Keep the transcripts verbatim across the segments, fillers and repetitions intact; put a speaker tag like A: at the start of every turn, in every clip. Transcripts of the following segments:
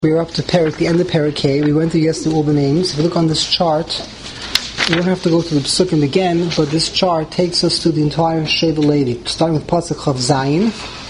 A: We're up to Perik, the end of Perik K. We went through yesterday all the names. If you look on this chart, we don't have to go to the Psukim again, but this chart takes us to the entire Sheva Levi, starting with Pasuk Chav Zayin.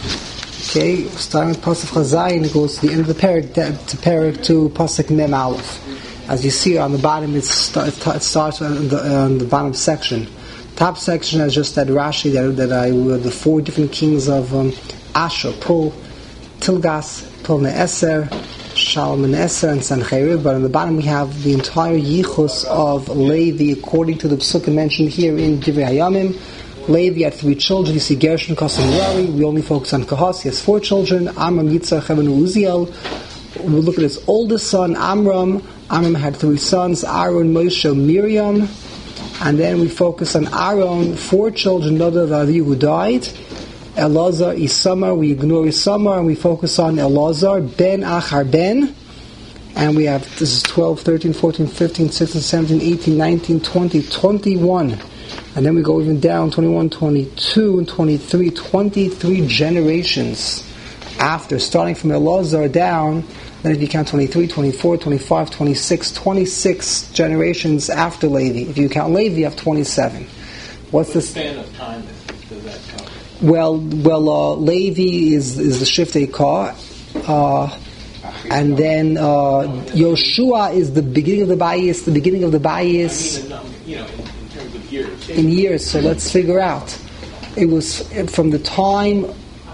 A: Okay, starting with Pasuk Chav Zayin, it goes to the end of the Perik, to Perik to Pasuk Mem Aleph. As you see on the bottom, it starts on the, on the bottom section. Top section is just that Rashi that, that I the four different kings of um, Ashur, Pul, Tilgas, Pul Ne'eser, Shalman Eser and Sancherib, but on the bottom we have the entire Yichus of Levi according to the Psukim mentioned here in Divrei Hayamim. Levi had three children. You see Gershon, Kosim, Rari. We only focus on Kahas. He has four children: Amram, Yitzchak, Hevan, and Uziel. We look at his oldest son, Amram. Amram had three sons: Aaron, Moshe, Miriam. And then we focus on Aaron, four children, Nadav, Avihu, who died. Elazar, Isamar, we ignore Isamar and we focus on Elazar, Ben, Achar, Ben. And we have, this is twelve, thirteen, fourteen, fifteen, sixteen, seventeen, eighteen, nineteen, twenty, twenty-one. And then we go even down, twenty-one, twenty-two, and twenty-three, twenty-three generations after, starting from Elazar down. Then if you count twenty-three, twenty-four, twenty-five, twenty-six, twenty-six generations after Levi. If you count Levi, you have twenty-seven. What's the
B: span of time does that cover?
A: Well, well, uh, Levi is is the Shiftei Ka, uh, and then uh, Yoshua is the beginning of the Bayis. The beginning of the Bayis.
B: I mean, you know, in, in terms of years.
A: In years, so let's figure out. It was from the time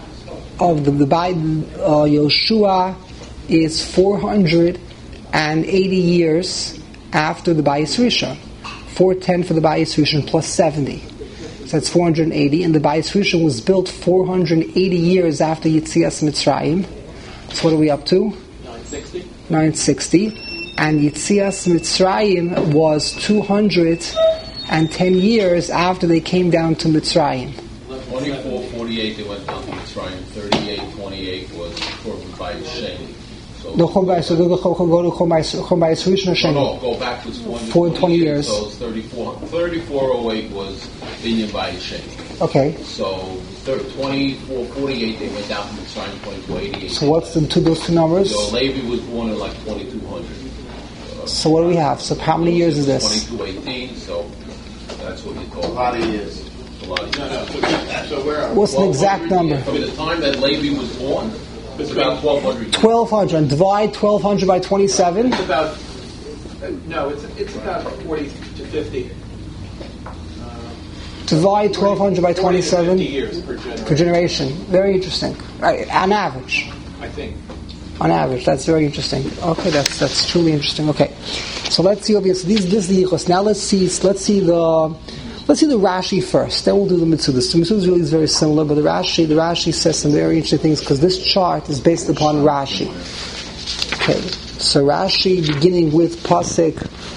A: of the the Bayis. Uh, Yoshua is four hundred and eighty years after the Bayis Rishon. Four ten for the Bayis Rishon plus seventy. So that's four hundred eighty, and the Bayis Rishon was built four hundred eighty years after Yitzias Mitzrayim. So what are we up to?
B: nine sixty.
A: nine sixty. And Yitzias Mitzrayim was two hundred ten years after they came down to Mitzrayim.
C: twenty-four forty-eight they went down to Mitzrayim. thirty-eight twenty-eight was for Bayis Sheni.
A: The Chum so go to Chum Bayis Rishon or Sheni?
C: No, go back to
A: four twenty years.
C: So it's thirty-four oh eight was Binyan Bayis Sheni.
A: Okay.
C: So twenty-four forty-eight they went down to Mitzrayim. twenty-four eighty-eight.
A: So what's the two those two numbers?
C: So Levi was born in like twenty-two hundred. Uh,
A: so what do we have? So how many years is this?
C: twenty-two eighteen. So that's what you call
D: a lot of years.
C: A lot of years.
B: No, no. So, so where are
A: What's
C: well,
A: the exact number?
C: I mean, the time that Levi was born. It's about twelve hundred.
A: twelve hundred. And divide twelve hundred by twenty-seven.
B: It's about, uh, no, it's it's about forty to fifty. Uh,
A: divide twelve hundred by twenty-seven.
B: fifty years per generation.
A: Per generation. Very interesting. Right, on average.
B: I think.
A: On average. That's very interesting. Okay, that's that's truly interesting. Okay. So let's see, obviously, these, this is the Yichus. Now let's see, let's see the... Let's see the Rashi first. Then we'll do the Mitzudas. The Mitzudas really is very similar, but the Rashi, the Rashi says some very interesting things because this chart is based upon Rashi. Okay, so Rashi beginning with Pasuk,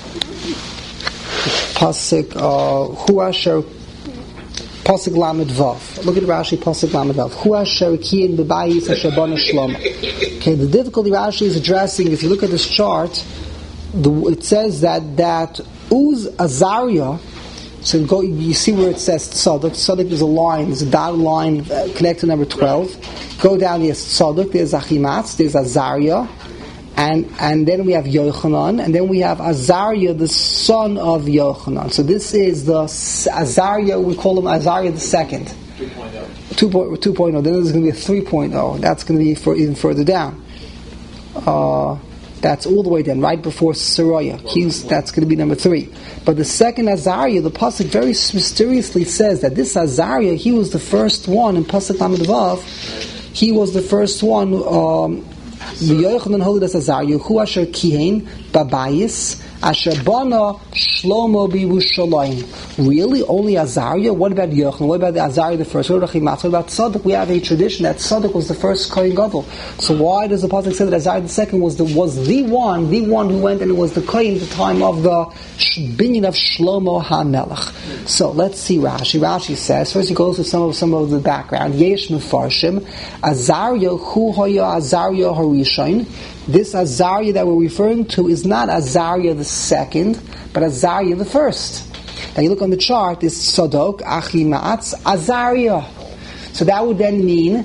A: Pasuk Hu Asher, Pasuk Lamed Vav. Look at Rashi, Pasuk Lamed Vav. Hu Asher Kiyin B'Bayis Asher Bana Shlomo. Okay, the difficulty Rashi is addressing. If you look at this chart, the, it says that that Uz Azariah. So go, you see where it says Tzadok. Tzadok is a line, there's a dotted line uh, connected to number twelve. Go down, there's Tzadok, there's Achimatz, there's Azariah, and and then we have Yochanan, and then we have Azariah, the son of Yochanan. So this is the Azariah, we call him Azariah the second. two point oh. Then there's going to be a three point oh. That's going to be for even further down. Uh... That's all the way down, right before Saraya. He's, that's going to be number three. But the second Azariah, the Pasuk very mysteriously says that this Azariah, he was the first one in Pasuk Lamed Vav. He was the first one. Um, Yochanan holy das Azariah, Hu Asher Kihen Babayis Asher Bana Shlomo B'Yerushalayim. Really, only Azariah? What about Yochanan? What about the Azariah the first? What about Achimatz? What about Tzadok? We have a tradition that Tzadok was the first Kohen Gadol. So why does the Pasuk say that Azariah the second was the was the one, the one who went and was the Kohen at the time of the binyan of Shlomo HaMelech? So let's see Rashi. Rashi says first he goes to some of some of the background. Yesh Mefarshim Azariah Hu Hoya Azariah Harishon. This Azariah that we're referring to is not Azariah the second, but Azariah the first. Now you look on the chart, it's Tzadok, Achimatz, Azariah. So that would then mean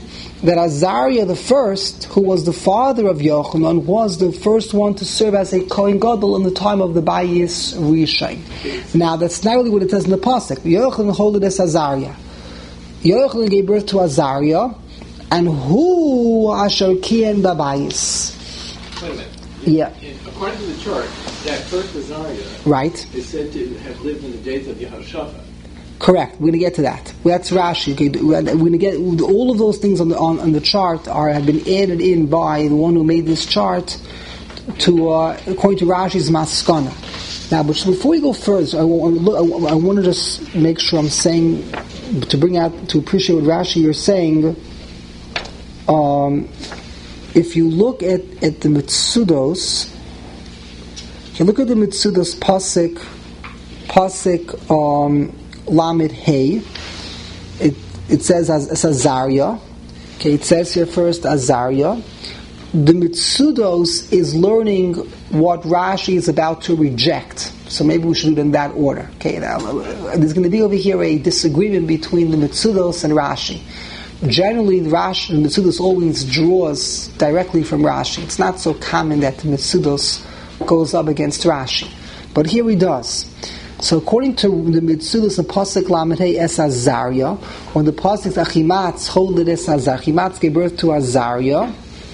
A: that Azariah the first, who was the father of Yochanan, was the first one to serve as a Kohen Gadol in the time of the Bayis Rishon. Now, that's not really what it says in the pasuk. Yochanan hold it as Azariah. Yochanan gave birth to Azariah, and who Asher Kien Babayis.
B: Wait a minute.
A: Yeah.
B: In, according to the chart, that first Azariah
A: Right.
B: is said to have lived in the days of Yehoshaphat.
A: Correct. We're going to get to that. That's Rashi. Okay, we're going to get all of those things on the on, on the chart are have been added in by the one who made this chart to uh, according to Rashi's Maskana. Now, but before we go further, I, I, I want to just make sure I'm saying to bring out to appreciate what Rashi you're saying. Um, if you look at, at the Mitsudos, if you look at the Mitsudos pasuk pasuk. Um, Lamed Hey, it it says as, as Azariah. Okay, it says here first Azariah. The Mitsudos is learning what Rashi is about to reject. So maybe we should do it in that order. Okay, now there's going to be over here a disagreement between the Mitsudos and Rashi. Generally, the Rashi, the Mitsudos always draws directly from Rashi. It's not so common that the Mitsudos goes up against Rashi, but here he does. So according to the Mitsudos, the pasuk Lamed Hey es Azariah, when the pasuk Achimatz hold it es Azariah, Achimatz gave birth to Azariah.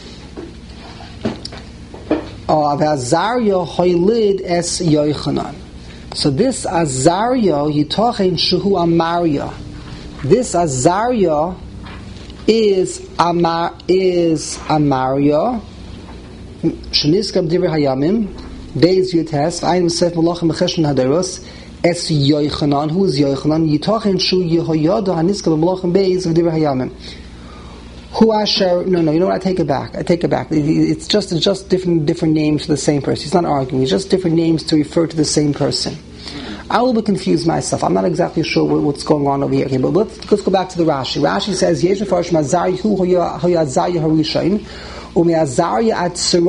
A: Of Azariah hoylid es Yochanan. So this Azariah yitochen shehu Amaria. This Azariah is Amar is Amaria. Sheniskam divrei hayamim. Beis Yutes, Ein Sef Malachim Mecheshen Hadaros, Es Yochanan, who is Yochanan? Yitachen Shu Yehoyada Haniska Malachim Beis of Divrei Hayamim. Who Asher? No, no. You know what? I take it back. I take it back. It's just it's just different different names for the same person. He's not arguing. It's just different names to refer to the same person. I will be confused myself. I'm not exactly sure what, what's going on over here. Okay, but let's let's go back to the Rashi. Rashi says Yesh Mefarish Mazari Hu Hoya Azariah Harishain. When it says here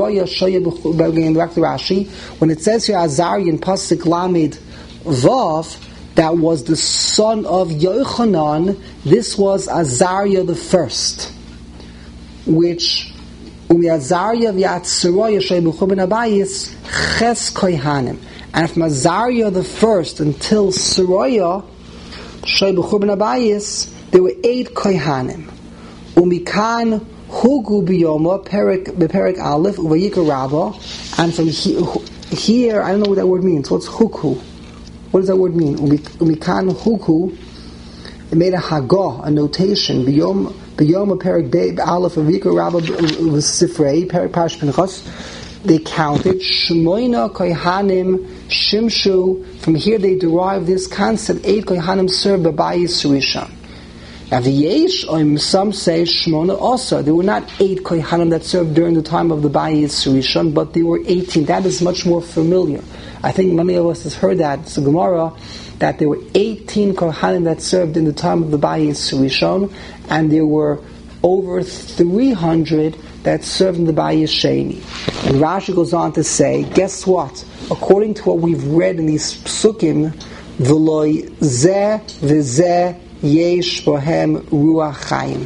A: Azariah in pasuk Lamed Vav, that was the son of Yochanan. This was Azariah the first, which Azariah v'Atzaraya Sheibuchu ben Abayis Ches Kohanim, and from Azariah the first until Saraya Sheibuchu ben Abayis, there were eight Kohanim. Umikan Hugu biyoma perik beperik aleph uvayikar rabba, and from he, here I don't know what that word means. What's huku? What does that word mean? Umikan huku. It made a hagah, a notation. Biyom biyoma perik be aleph uvayikar rabba v'sifrei perik parash pinchas. They counted shmoina kohanim shimshu. From here they derive this concept. Eight kohanim served b'bayis rishon. Now, the Yesh, or some say Shmona also. There were not eight Kohanim that served during the time of the Bayis Rishon, but there were eighteen. That is much more familiar. I think many of us has heard that. It's a Gemara, that there were eighteen Kohanim that served in the time of the Bayis Rishon, and there were over three hundred that served in the Bayis Sheni. And Rashi goes on to say, guess what? According to what we've read in these psukim, V'loi zeh v'zeh Yesh bohem ruach chaim.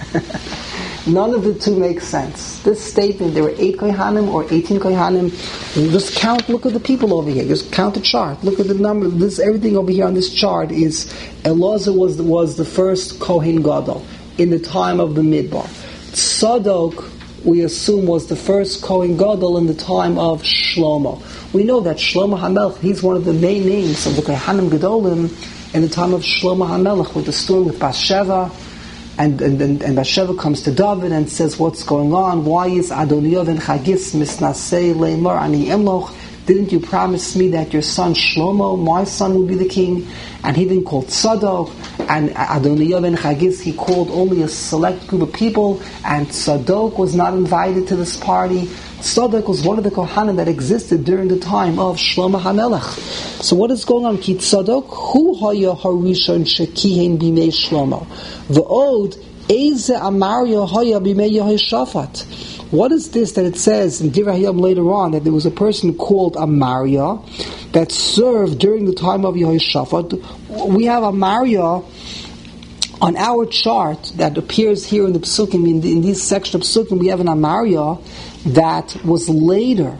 A: None of the two makes sense. This statement, there were eight kohanim or eighteen kohanim. Just count. Look at the people over here. Just count the chart. Look at the number. This everything over here on this chart is Elazar was the, was the first Kohen Gadol in the time of the Midbar. Tzadok, we assume, was the first Kohen Gadol in the time of Shlomo. We know that Shlomo HaMelech, he's one of the main names of the Kohanim Gedolim in the time of Shlomo HaMelech, with the story with Bathsheba, and and, and, and Bathsheba comes to David and says, what's going on? Why is Adoniyav and Chagis misnasei leimar ani emloch? Didn't you promise me that your son Shlomo, my son, would be the king? And he then called Tzadok, and Adoniyav and Chagis, he called only a select group of people, and Tzadok was not invited to this party. Tzadok was one of the Kohanim that existed during the time of Shlomo HaMelech. So what is going on? Ki Tzadok hu haya harishon shekihen bimei Shlomo. V'od eze amaria haya bimei Yehoshaphat. What is this that it says in Divrei Hayam later on, that there was a person called Amaria that served during the time of Yehoshaphat? We have Amaria On our chart that appears here in the Psukim, in, the, in this section of Psukim, we have an Amaria that was later.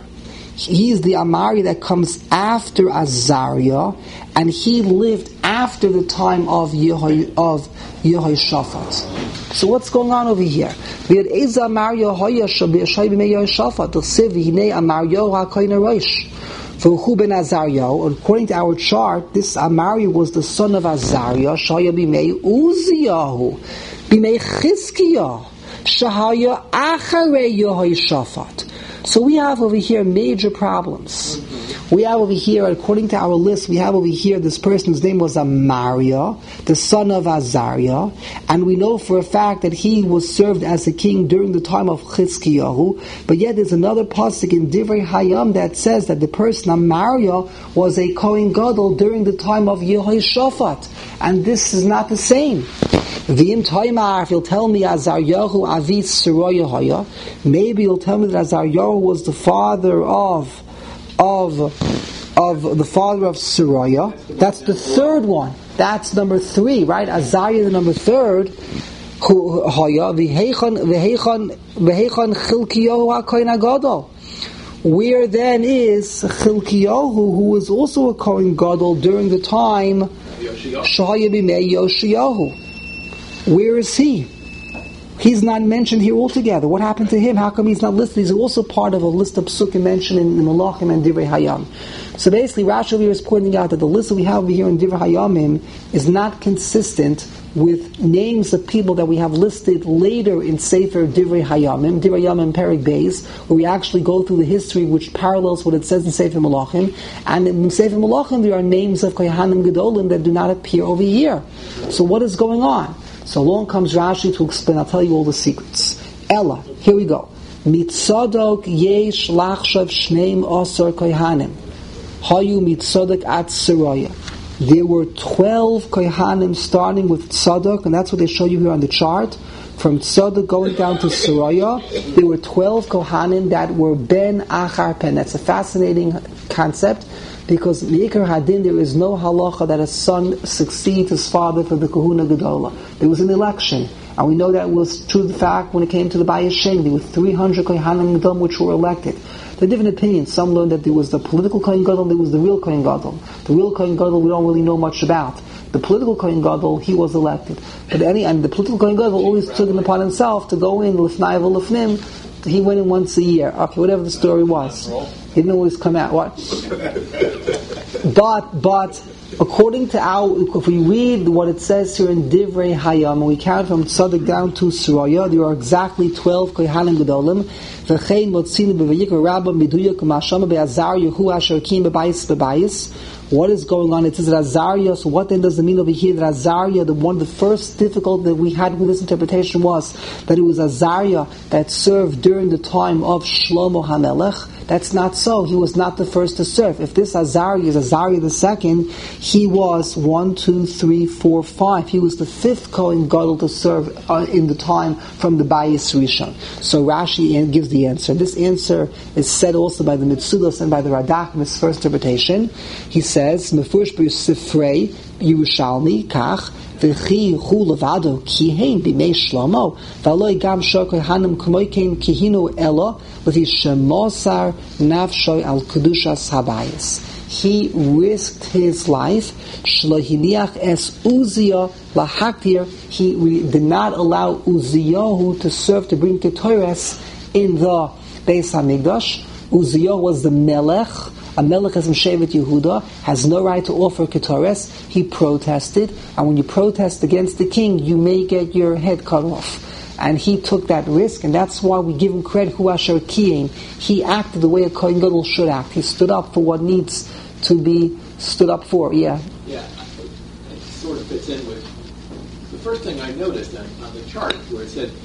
A: He is the Amari that comes after Azariah, and he lived after the time of Yehoy, of Yehoshaphat. So what's going on over here? We had Eza Amariah Hoyasha Be'ashai B'mei Yehoshaphat. The Sivi Hinei Amariah HaKoyin Rosh. For Hu ben Azariah, according to our chart, this Amari was the son of Azariah, Shaya B'mei Uziyahu, B'mei Chizkiyah, Shahaya Acharei Yehoshaphat. So we have over here major problems. We have over here, according to our list, we have over here this person's name was Amariah, the son of Azariah, and we know for a fact that he was served as a king during the time of Chizkiyahu, but yet there's another pasuk in Divrei Hayam that says that the person Amariah was a Kohen Gadol during the time of Yehoshaphat, and this is not the same. V'im Toimar, if you'll tell me Azaryahu Avis Seroya Haya, maybe you'll tell me that Azaryahu was the father of of of the father of Seroya. That's the third one. That's number three, right? Azariah the number third. Who Haya v'heichon v'heichon v'heichon Chilkiyahu HaKohen HaGadol. Where then is Chilkiyahu, who was also a Kohen Gadol during the time Shaya B'mei Yoshiyahu? Where is he? He's not mentioned here altogether. What happened to him? How come he's not listed? He's also part of a list of psukim mentioned in the Malachim and Divrei Hayam. So basically, Rashi here is pointing out that the list that we have over here in Divrei Hayamim is not consistent with names of people that we have listed later in Sefer Divrei Hayamim, Divrei Hayamim Perek Beis, where we actually go through the history which parallels what it says in Sefer Malachim. And in Sefer Malachim, there are names of Kohanim Gedolim that do not appear over here. So what is going on? So along comes Rashi to explain. I'll tell you all the secrets. Ella, here we go. Mitzadok yesh lachshav shneim osor kohanim. Hayu mitzadok at Seroya. There were twelve kohanim starting with tzadok, and that's what they show you here on the chart. From tzadok going down to Seroya, there were twelve kohanim that were ben achar pen. That's a fascinating concept. Because Meikar Hadin, there is no halacha that a son succeeds his father for the Kahuna Gedola. There was an election, and we know that was true the fact when it came to the Bayis Shem. There were three hundred Kohanim Gedolim which were elected. There are different opinions. Some learned that there was the political Kohen Gadol, there was the real Kohen Gadol. The real Kohen Gadol we don't really know much about. The political Kohen Gadol, he was elected. But any and the political Kohen Gadol always took it upon himself to go in Lifnai V'Lifnim. He went in once a year. Okay, whatever the story was. He didn't always come out. What? But, but, according to our, if we read what it says here in Divrei Hayam, and we count from Tzaddik down to Suraya, there are exactly twelve Kohanim Gedolim. V'chein motzinu b'vayikra rabba miduyak u'mashama be'azar yehu asher kim b'bayis b'bayis. What is going on? It says that Azariah, so what then does it mean over here that Azariah, the one of the first difficult that we had with this interpretation was that it was Azariah that served during the time of Shlomo HaMelech. That's not so. He was not the first to serve. If this Azariah is Azariah the second, he was one, two, three, four, five. He was the fifth Kohen Gadol to serve uh, in the time from the Bayis Rishon. So Rashi gives the answer. This answer is said also by the Mitzudos and by the Radak in his first interpretation. He says, Mefurish b'Sifrei Yerushalmi Kach v'chi hu levado kihen b'mei Shlomo v'aloi gam shor kohanim k'moi kein kihinu elo l'fi shemosar nafshoy al kedushas habayis. He risked his life. Shlohiniach es Uzziah lahaktir. He re- did not allow Uzziyahu to serve to bring Ketores in the Beis Hamikdash. Uzziah was the Melech. A Melech as Shevet Yehuda has no right to offer Ketores. He protested, and when you protest against the king, you may get your head cut off. And he took that risk, and that's why we give him credit. Hu asher kiyin. He acted the way a Kohen Gadol should act. He stood up for what needs to be stood up for. Yeah.
B: Yeah, it sort of fits in with the first thing I noticed on, on the chart where it said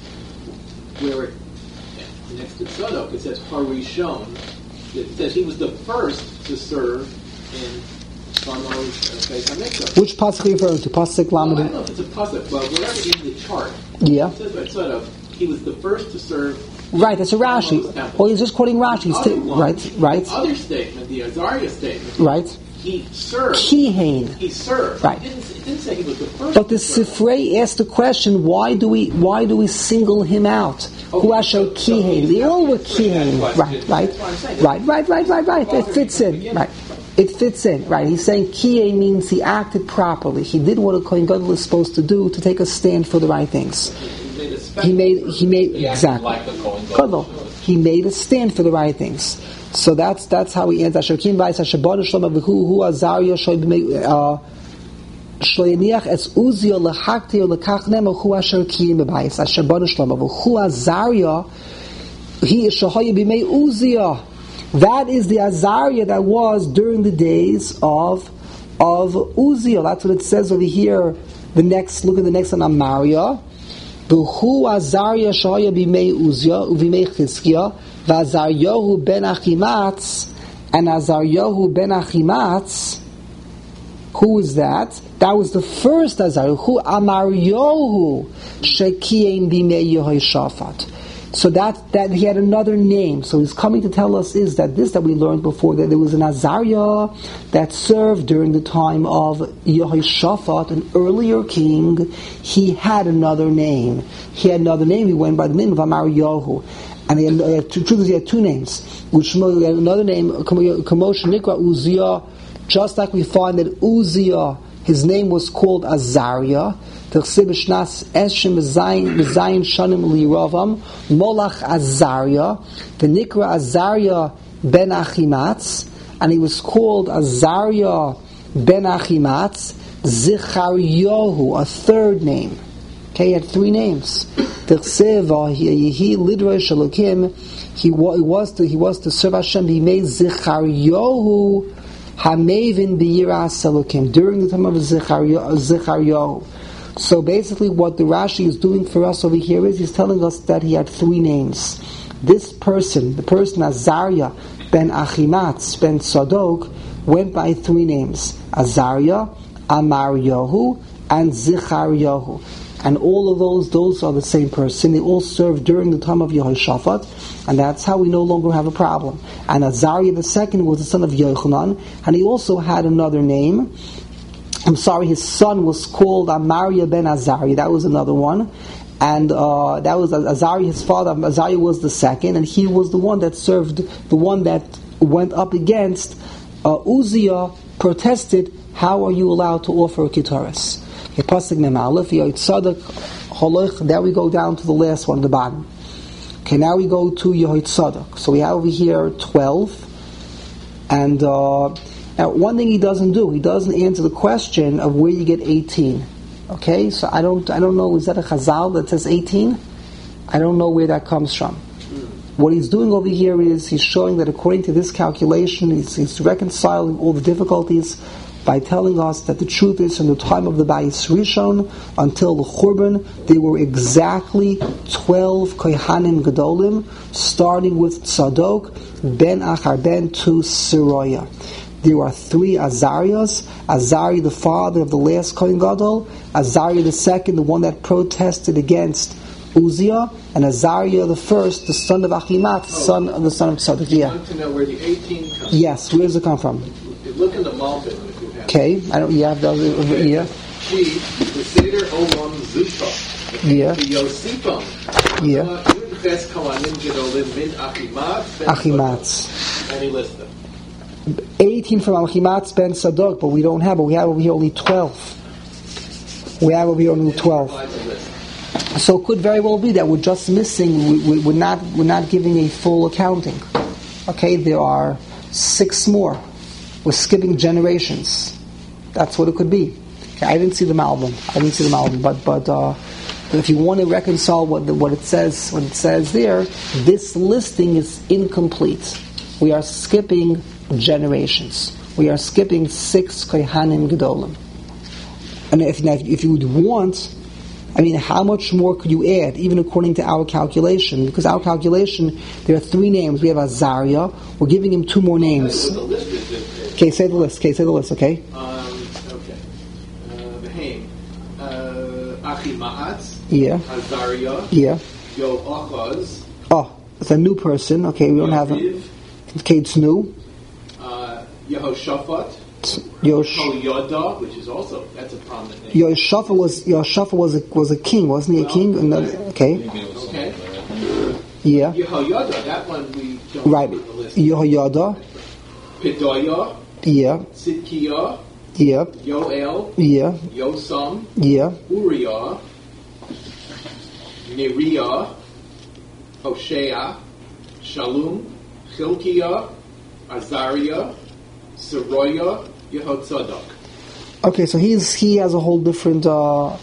B: where it, next to Tzadok it says Harishon. It says he was the first to serve in Shlomo's Beis Hamikdash.
A: Which pasuk are you referring to? Pasuk Lamed?
B: Well, I don't know if it's a pasuk, but whatever in the chart.
A: Yeah.
B: It says by Tzadok he was the first to serve.
A: Right, that's a Rashi. Well, he's just quoting Rashi. He's
B: Other
A: t-
B: one,
A: right, right.
B: The other statement, the Azariah statement,
A: right.
B: he served.
A: Kihain.
B: He served.
A: Right.
B: It didn't, it didn't say he was the first.
A: But the
B: to serve.
A: Sifrei asked the question: Why do we why do we single him out?
B: Okay,
A: Hu asher
B: so- so
A: kihain.
B: he's
A: They all were
B: asking that
A: kihain.
B: question.
A: Right, right,
B: That's what I'm saying.
A: right, right, right, right, right. It
B: Father,
A: fits
B: from the
A: in.
B: beginning.
A: Right. It fits in. Right. He's saying kihain means he acted properly. He did what a kohen gadol is supposed to do to take a stand for the right things.
B: He made a
A: He made. He made
C: He acted
A: exactly.
C: like the Kohen
A: Gadol.
C: Gadol.
A: He made a stand for the right things. So that's that's how he ends. Asher kim ba'is asher banu shloma v'hu hu azaria shoy b'mei uh, shloyaniach es uzio lehakti o lekach nemo hu asher kiyim b'ba'is asher banu shloma v'hu azaria he is shohay b'mei uzia. That is the azaria that was during the days of of Uzziah. That's what it says over here. The next look at the next one, Amaria. V'hu azaria shohay b'mei Uzziah uv'mei Chizkiah. V'Azaryahu ben Achimatz, and Azaryahu ben Achimatz, who is that? That was the first Azaryahu. Who Amaryahu shekiyim b'mei Yehoshaphat. So that that he had another name. So he's coming to tell us is that this that we learned before, that there was an Azariah that served during the time of Yehoshaphat, an earlier king. He had another name. He had another name. He went by the name of Amaryahu. And he had, uh, two, truth is, he had two names. Which had another name, Kamosh Nikra Uzziah, just like we find that Uzziah, his name was called Azariah. Molach Azariah, the Nikra Azariah ben Achimatz, and he was called Azariah ben Achimatz, Zicharyahu, a third name. Okay, he had three names. He he was to he was to serve Hashem. He made Zicharyahu Hamevin B'Yiras Elokim during the time of Zicharyahu. So basically, what the Rashi is doing for us over here is he's telling us that he had three names. This person, the person Azariah ben Achimatz ben Sadok, went by three names: Azariah, Amaryahu, and Zicharyahu. And all of those, those are the same person. They all served during the time of Yehoshaphat, and that's how we no longer have a problem. And Azariah the second was the son of Yochanan, and he also had another name. I'm sorry, his son was called Amariah ben Azariah. That was another one. And uh, that was Azariah, his father. Azariah was the second, and he was the one that served, the one that went up against uh, Uzziah, protested, how are you allowed to offer a kitaris? Okay, Pasuk Mem Aleph, Yoitzadak Holoch. There we go down to the last one at the bottom. Okay, now we go to Yoitzadak. So we have over here twelve. And uh, now one thing he doesn't do, he doesn't answer the question of where you get eighteen. Okay, so I don't I don't know, is that a Chazal that says eighteen? I don't know where that comes from. What he's doing over here is he's showing that according to this calculation, he's, he's reconciling all the difficulties by telling us that the truth is from the time of the Bayis Rishon until the Churban, there were exactly twelve Kohanim Gedolim, starting with Tzadok, Ben Achar Ben to Seroya. There are three Azariahs: Azariah, the father of the last Kohen Gadol; Azariah the second, the one that protested against Uzziah; and Azariah the first, the son of Achimatz, oh. son of the son of Tzadok.
B: You
A: yeah.
B: want to know where the eighteen comes from?
A: Yes, where does it come from?
B: Look in the Malbim if you have.
A: Okay, I don't. You have the
B: Okay.
A: yeah.
B: She, the Seder Olam Zupa.
A: Yeah.
B: The Yosifam.
A: Yeah.
B: Ches Kohanim Gedolim min Achimatz. ben
A: Achimatz.
B: Sadok. And he lists them.
A: eighteen from Achimatz ben Sadok, but we don't have. But we have over here only twelve. We have over here only twelve. So it could very well be that we're just missing. We, we, we're not. We're not giving a full accounting. Okay, there are six more. We're skipping generations. That's what it could be. Okay, I didn't see the Malbim. I didn't see the Malbim, but but uh, but if you want to reconcile what the, what it says, what it says there, this listing is incomplete. We are skipping generations. We are skipping six Kohanim Gedolim. And if if you would want, I mean, how much more could you add, even according to our calculation? Because our calculation, there are three names. We have Azariah. We're giving him two more names. Okay, say the list. Okay, say the list. Okay.
B: Um, okay. Behem. Uh, Achimatz.
A: Yeah.
B: Azariah.
A: Yeah.
B: Yoachaz.
A: Oh, it's a new person. Okay, we don't have him. Okay, it's new.
B: Uh, Yehoshaphat.
A: Yosh,
B: Yoda, which is also, that's a prominent name.
A: Yoshaphat was Yoshaphat was a, was a king, wasn't he? A king? And then, okay.
B: Okay.
A: Yeah.
B: Yehoyada, that one we don't
A: Right.
B: have on the list.
A: Yehoyada.
B: Pedaya,
A: Yeah.
B: Sidkiah,
A: Yeah.
B: Yoel,
A: Yeah.
B: Yosam,
A: Yeah.
B: Uriah, Neriah, Hoshea, Shalom, Chilkiah, Azariah, Seroyah, Yehotzadok.
A: Okay, so he's he has a whole different uh,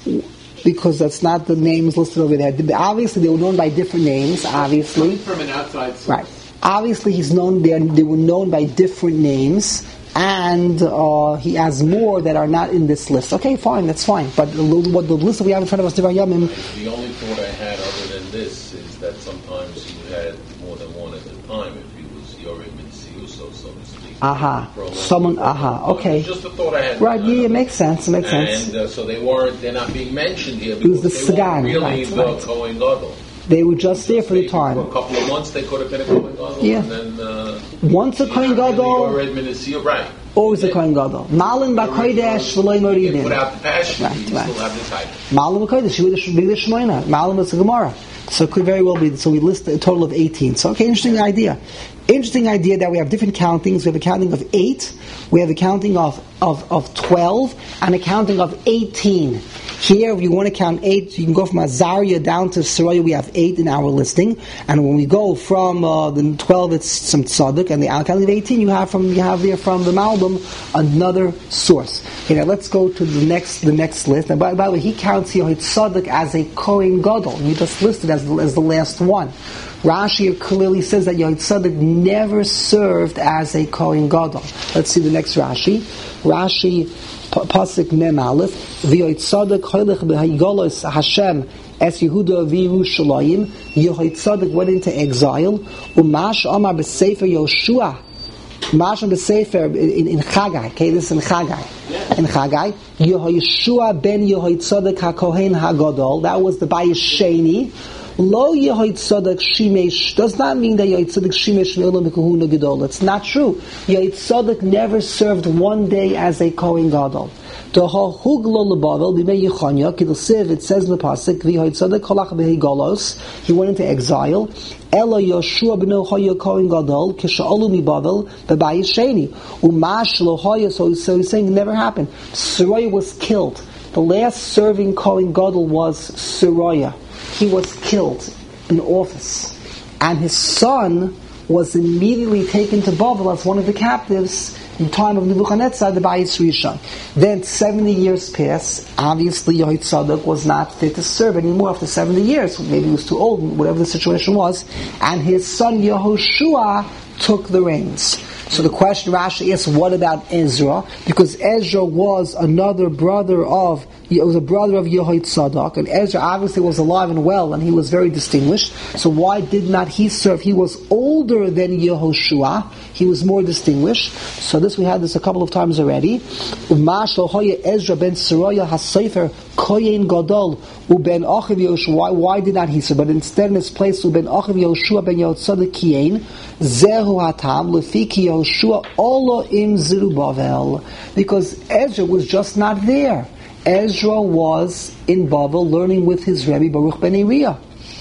A: because that's not the names listed over there. Obviously, they were known by different names. Obviously,
B: From an outside source.
A: right. Obviously, he's known. They they were known by different names, and uh, he has more that are not in this list. Okay, fine, that's fine. But the, what the list that we have in front of us, Divrei Yamim.
C: The only thought I had other than this is that sometimes you had more than one at a time if he was Yorim and Siuso, so to speak.
A: Aha.
C: For a long
A: Someone,
C: time.
A: aha,
C: So
A: okay.
C: it's just a thought I had.
A: Right,
C: Uh,
A: yeah, it makes sense. It makes sense.
C: And uh, so they weren't, they're not being mentioned here
A: was
C: because
A: the
C: they weren't
A: Sagan,
C: really
A: right,
C: the
A: right.
C: Kohen Gadol.
A: They were just there for the
C: Maybe For a
A: time.
C: couple of months they could have been a Kohen Gadol.
A: Yeah.
C: And then, uh,
A: Once a Kohen Gadol,
C: right.
A: always a Kohen Gadol. Malin b'kodesh v'loy moridin.
C: Without the passion,
A: Right,
C: you
A: right.
C: still have the title.
A: Malin b'kodesh, you would be the Shmoina. Malin is the Gemara. So it could very well be. So we list a total of eighteen. So okay, interesting idea. Interesting idea that we have different countings. We have a counting of eight. We have a counting of of, of twelve and a counting of eighteen. Here, if you want to count eight, you can go from Azariah down to Saraya. We have eight in our listing, and when we go from uh, the twelve, it's some tzaddik, and the counting of eighteen, you have from you have there from the Malbim another source. Okay, now let's go to the next the next list. And by, by the way, he counts here tzaddik as a Kohen Gadol. He just listed as the, as the last one. Rashi clearly says that Yohid Tzaddik never served as a Kohen Gadol. Let's see the next Rashi. Rashi, Pasuk Mem Aleph, V'Yohid Tzaddik hoylech b'hayigolos Hashem es Yehuda v'Yerushalayim. Yohid Tzaddik went into exile. Umash Amar b'Sefer Yoshua. Mash on b'Sefer in, in Chagai. Okay, this is in Chagai. In Chagai, Yehoshua ben Yohid Tzaddik HaKohen HaGadol. That was the Bayis Sheni. Lo Yehoid Tzaddik Shimesh does not mean that Yehoid Tzaddik Shimesh Me'olam Kahuna Gadol. It's not true. Yehoid Tzaddik never served one day as a Kohen Gadol. Doha Huglo LeBavel B'mei Yechanya Kidosiv. It says in the pasuk Yehoid Tzaddik Kolach B'Hei Golos. He went into exile. Elo Yoshua B'no Hoya Kohen Gadol Kisha'olu MiBavel B'Bayis Sheni Umash Lo Hoya. So so he's saying it never happened. Seroya was killed. The last serving Kohen Gadol was Seroya. He was killed in office, and his son was immediately taken to Bavel as one of the captives in time of Nebuchadnezzar, the Bayis Rishon. Then seventy years passed. Obviously, Yohid Tzaddik was not fit to serve anymore after seventy years. Maybe he was too old, whatever the situation was. And his son Yehoshua took the reins. So the question Rashi asks, what about Ezra? Because Ezra was another brother of, it was a brother of Yehoid Tzaddik, and Ezra obviously was alive and well, and he was very distinguished. So why did not he serve? He was older than Yehoshua. He was more distinguished. So this, we had this a couple of times already. Umash lohoye Ezra ben Seroya hasefer koyin gadol uben achiv Yehoshua. Why, why did not he serve? But instead in his place, uben achiv Yehoshua ben Yehoid Tzaddik kiyin zehu hatam lefiki Yehoshua olo im Zerubbabel. Because Ezra was just not there. Ezra was in Bavel learning with his Rebbe Baruch ben Neriah.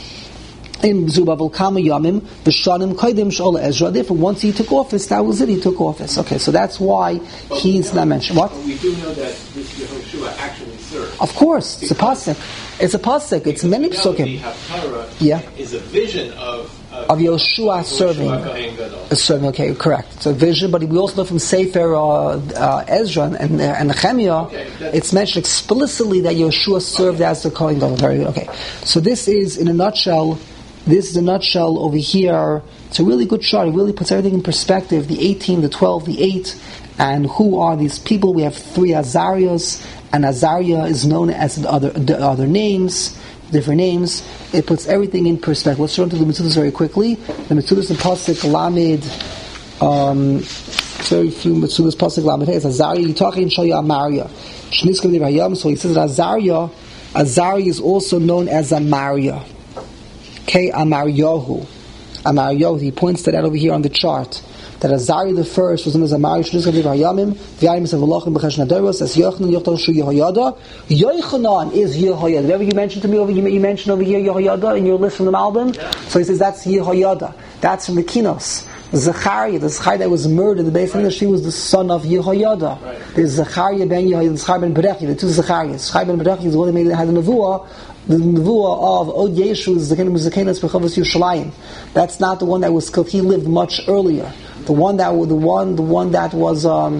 A: In Zerubbabel Kama Yamim, B'Shanim Kaidim Sh'Ola Ezra. Therefore, once he took office, that was it. He took office. Okay, so that's why
B: but
A: he's
B: know,
A: not mentioned. What?
B: But we do know that this Yehoshua actually served.
A: Of course, it's a pasuk. It's a pasuk. It's many
B: The
A: psukim.
B: Haftarah
A: Yeah.
B: is a vision of of,
A: Of Yoshua serving.
B: Kohen Gadol.
A: Uh, Serving. Okay, correct. It's a vision, but we also know from Sefer uh, uh, Ezra and uh, and Nehemiah,
B: Okay,
A: it's mentioned explicitly that Yoshua served okay. as the Kohen Gadol. Very good. Okay, so this is in a nutshell. This is a nutshell over here. It's a really good chart. It really puts everything in perspective. The eighteen, the twelve, the eight, and who are these people? We have three Azarias, and Azariah is known as the other the other names, different names. It puts everything in perspective. Let's turn to the Metzudas very quickly. The Metzudas in Pasuk Lamed, um, very few Metzudas Pasuk Lamed. Hey, it's Azariah. Yitachin Shaya Amaria. Shniskam Devayam. So he says that Azariah, Azariah is also known as Amaria. Okay, Amaryahu. Amariyo, he points to that over here on the chart. That Azariah the first was known as Amari Shulizka V'Yamim, V'Yamim Sev V'Lochem B'Chesh Nadoros, as Yochanan Yochanan Shu Yehoyada. Yochanan is Yehoyada. Whatever you mentioned to me over you mentioned over here Yehoyada in your list from the Malbim. So he says that's Yehoyada. That's from the Kinos. Zechariah, the Zechariah that was murdered in the base of she was the son of Yehoyada. Right. There's Zechariah ben Yehoyada, Zechariah ben Berechi, the two Zechariahs. Zechariah ben Berechi is the one that made had the Nevuah. The Nevuah of Od Yeshu is the kingdom of Zekenas B'Chavos Yerushalayim. That's not the one that was killed. He lived much earlier. The one that the one the one that was um,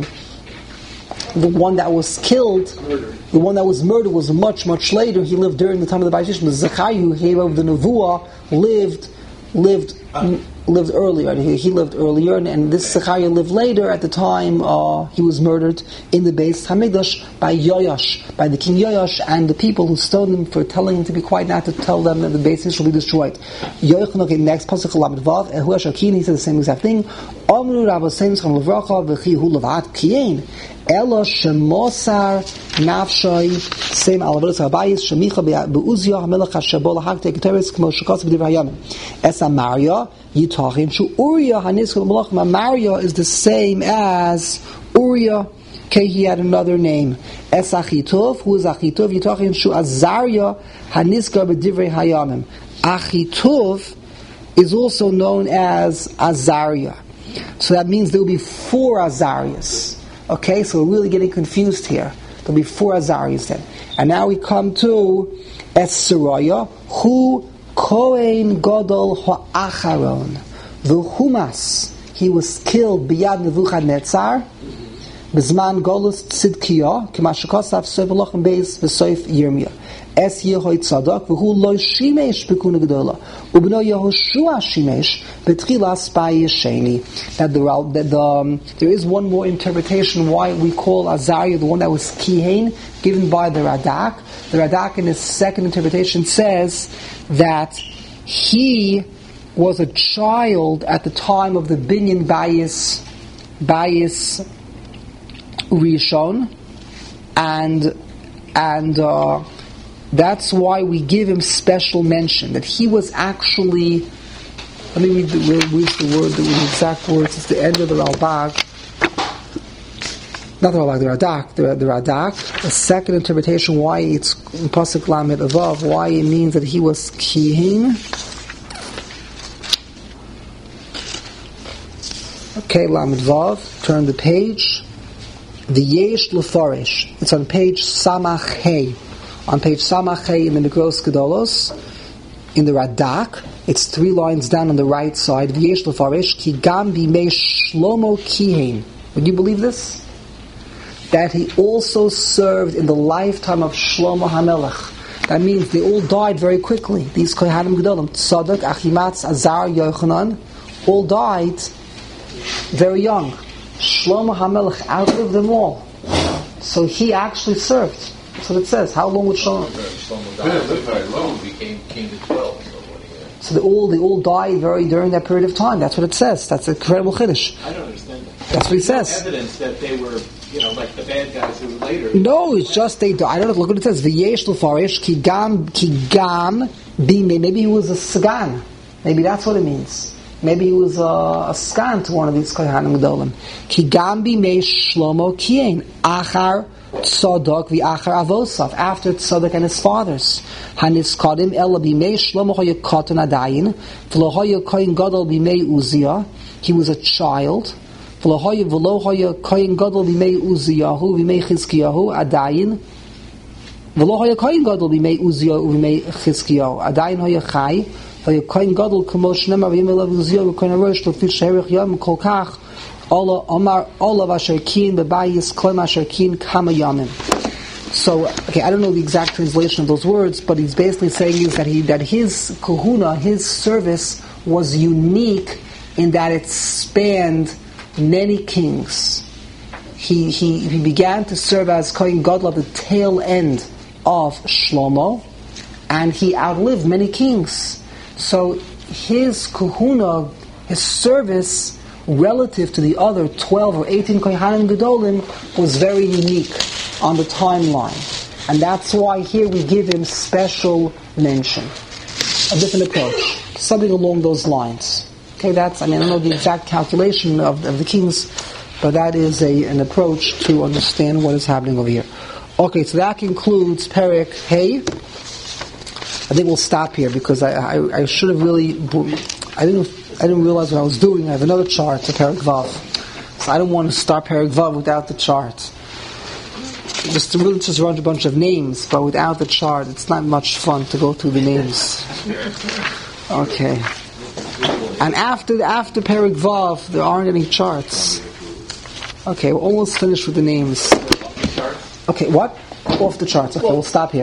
A: the one that was killed, murdered. The one that was murdered was much much later. He lived during the time of the Bais Yishmael. Zechariah, who gave over the Nevuah, lived lived. Uh. lived earlier. He, he lived earlier, and, and this Zechariah lived later. At the time uh, he was murdered in the Beis Hamikdash by Yoash, by the king Yoash, and the people who stoned him for telling him to be quiet, not to tell them that the Beis Hamikdash will be destroyed. Yochanan, next pasuk Lamed Vav, Ehuash Akin, he said the same exact thing. Amru Rabbasein Scham Levracha v'chi hu levat kiyin. Elo shemosar nafshay same alavodas habayis shemicha beuziyah hamelach hashabol ha'hakte keteres kmo shekas b'divrei hayamim. Es Amaria yitachin shu Uriah haniskol malachim. Amaria is the same as Uriah. Okay, he had another name. Es Achitov, who is Achitov? Yitachin shu Azariah haniskol b'divrei hayamim. Achitov is also known as Azariah. So that means there will be four Azarias. Okay, so we're really getting confused here. There'll be four Azarias then. And now we come to Es-Seraya, who Kohen Gadol Ha'acharon, the Humas. He was killed b'yad Nebuchadnezzar, b'zman Golus Tzidkiyah, k'mashakosav Sof Lochem Beis v'Sof Yirmiyah. Es Yehoy Tzadok, v'hu lo shimesh b'kuna gedola, u'b'no Yehoshua shimesh b'tchilas b'yesheni. That the, that the um, there is one more interpretation why we call Azariah the one that was Kihen, given by the Radak. The Radak in his second interpretation says that he was a child at the time of the Binyan Bayis Bayis Rishon, and and uh, that's why we give him special mention, that he was actually, let me read the, where's the word, the exact words, it's the end of the Ralbag, not the Ralbag, the Radak, the, the Radak, the second interpretation why it's in Pasuk Lamed Avav, why it means that he was Kihin. Okay, Lamed Vav, turn the page, the Yesh Lefarish, it's on page Samach Hey. On page Samachei in the Mikros Gedolos, in the Radak, it's three lines down on the right side. V'yesh lefarish ki gam b'mei Shlomo kihen. Would you believe this? That he also served in the lifetime of Shlomo HaMelech. That means they all died very quickly. These Kohanim Gedolim, Tzadok, Achimatz, Azar, Yochanan, all died very young. Shlomo HaMelech outlived them all. So he actually served. That's what it says. How long would Shlomo?
C: Shlomo died very long. He became king at twelve. So, what do you
A: so they all they all died very during that period of time. That's what it says. That's an incredible chiddush.
B: I don't understand that.
A: That's what he says.
B: No evidence that they were, you know, like the bad guys who were later.
A: No, it's just they died. I don't know. Look what it says. V'yesh l'farish ki gam ki gam b'mei. Maybe he was a sagan. Maybe that's what it means. Maybe he was a, a skan to one of these kohanim gedolim. Ki gam b'mei Shlomo kiyin achar Tzadok v'achar avosav, after Tzadok and his fathers. Haniskadim ela b'mei Shlomo hoya katan adayin, v'lo hoya kohen gadol b'mei Uzziah. He was a child. V'lo hoya v'lo hoya kohen gadol b'mei Uzziyahu v'mei Chizkiyahu adayin. V'lo hoya kohen gadol b'mei Uzziyahu v'mei Chizkiyahu adayin hoya chai. Hoya kohen gadol k'mo shnemar v'yimei lev Uzziyahu v'kohen arosh l'fil she'erich yom kol kach. Allah Omar Allah Vasharkin Babayis Kloim Asharkin Kama Yamim. So, okay, I don't know the exact translation of those words, but he's basically saying is that he that his kahuna, his service was unique in that it spanned many kings. He he he began to serve as Kohen Gadol at the tail end of Shlomo, and he outlived many kings. So his kahuna, his service, relative to the other twelve or eighteen Kohanim Gedolim, was very unique on the timeline. And that's why here we give him special mention. A different approach. Something along those lines. Okay, that's, I mean, I don't know the exact calculation of, of the kings, but that is a, an approach to understand what is happening over here. Okay, so that concludes Perek Hey. I think we'll stop here because I, I, I should have really, I didn't, I didn't realize what I was doing. I have another chart to Perek Vav. So I don't want to start Perek Vav without the chart. Just to really just run a bunch of names, but without the chart, it's not much fun to go through the names. Okay. And after after Perek Vav, there aren't any charts. Okay, we're almost finished with the names. Okay, what? Off the charts. Okay, we'll stop here.